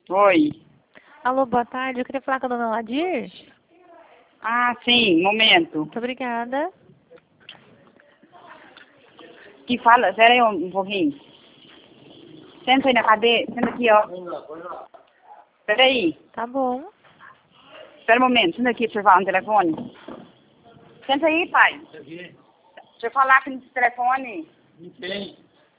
Oi. Alô, boa tarde. Eu queria falar com a dona Ladir. Ah, sim, momento. Muito obrigada. Que fala, espera aí um pouquinho. Senta aí na cadeira, senta aqui, ó. Espera aí. Tá bom. Espera um momento, senta aqui pra você falar no telefone. Senta aí, pai. Deixa eu falar aqui no telefone. Quem?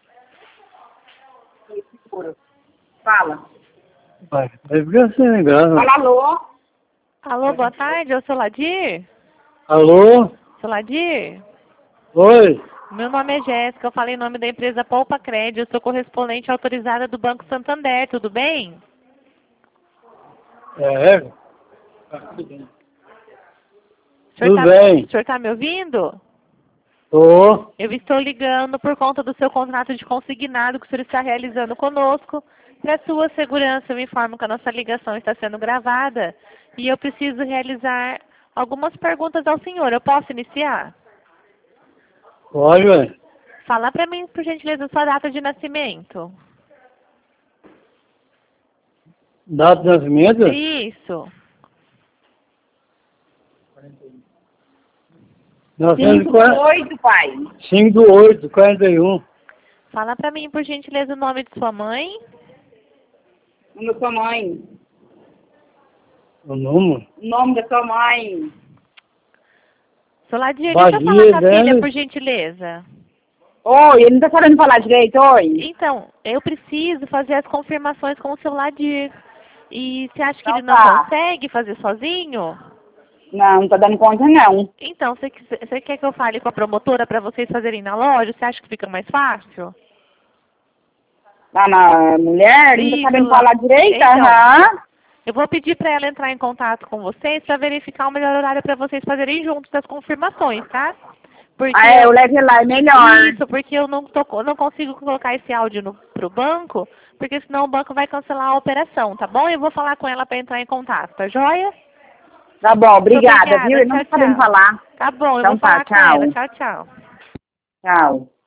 Fala. Vai ficar sem graça. Fala alô. Alô, boa tarde. Eu sou Ladir? Alô? Sou Ladir? Oi? Meu nome é Jéssica. Eu falei em nome da empresa Poupa Crédito. Eu sou correspondente autorizada do Banco Santander. Tudo bem? É? Tudo bem. Tudo O bem. senhor tá me ouvindo? Tô. Eu estou ligando por conta do seu contrato de consignado que o senhor está realizando conosco. Para sua segurança, eu informo que a nossa ligação está sendo gravada e eu preciso realizar algumas perguntas ao senhor. Eu posso iniciar? Pode, ué. Fala para mim, por gentileza, sua data de nascimento. Data de nascimento? Isso. 5-8, pai. 5/8/41. Fala para mim, por gentileza, o nome de sua mãe. O da sua mãe. O número? O nome da sua mãe. Soladir, deixa eu falar com a Badia, filha, né? por gentileza. Oi, ele não tá sabendo falar direito, oi. Então, eu preciso fazer as confirmações com o seu Ladir. E você acha que Então ele não tá. consegue fazer sozinho? Não tá dando conta, não. Então, você quer que eu fale com a promotora para vocês fazerem na loja? Você acha que fica mais fácil? Tá na mulher, não tá Isso, sabendo falar direito, então, aham. eu vou pedir para ela entrar em contato com vocês para verificar o melhor horário para vocês fazerem juntos as confirmações, tá? Porque Ah, é, eu levo ele lá, é melhor. isso, porque eu não consigo colocar esse áudio pro banco, porque senão o banco vai cancelar a operação, tá bom? Eu vou falar com ela para entrar em contato, tá joia? Tá bom, Muito obrigada, viu? Ele não tchau, tá sabendo tchau. falar. Tá bom, eu Então vou tá, falar com ela. tchau. Tchau, tchau. Tchau.